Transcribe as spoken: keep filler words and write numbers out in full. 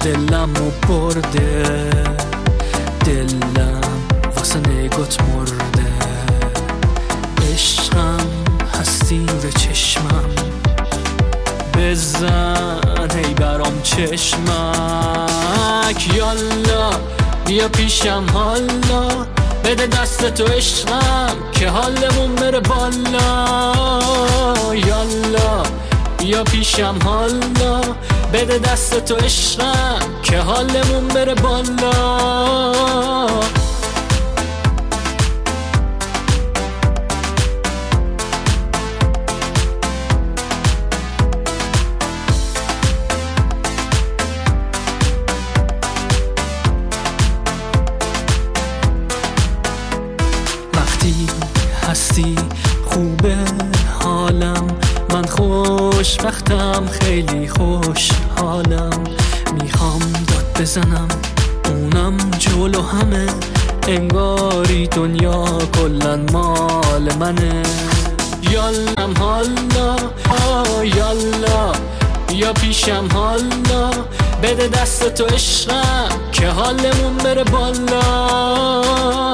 دلم رو برده، دلم واسه نگات مرده. عشقم هستی نور چشمم، بزن هی برام چشمک. یالا بیا پیشم حالا، بده دست تو عشقم که حالمون بره بالا. یالا بیا پیشم حالا، بده دست تو عشقم که حالمون بره بالا. وقتی هستی خوبه حالم، من خوشبختم خیلی خوش حالم. میخوام داد بزنم اونم جلو همه، انگاری دنیا کلن مال منه. یالم حالا یالا بیا پیشم حالا، بده دست تو عشقم که حالمون بره بالا.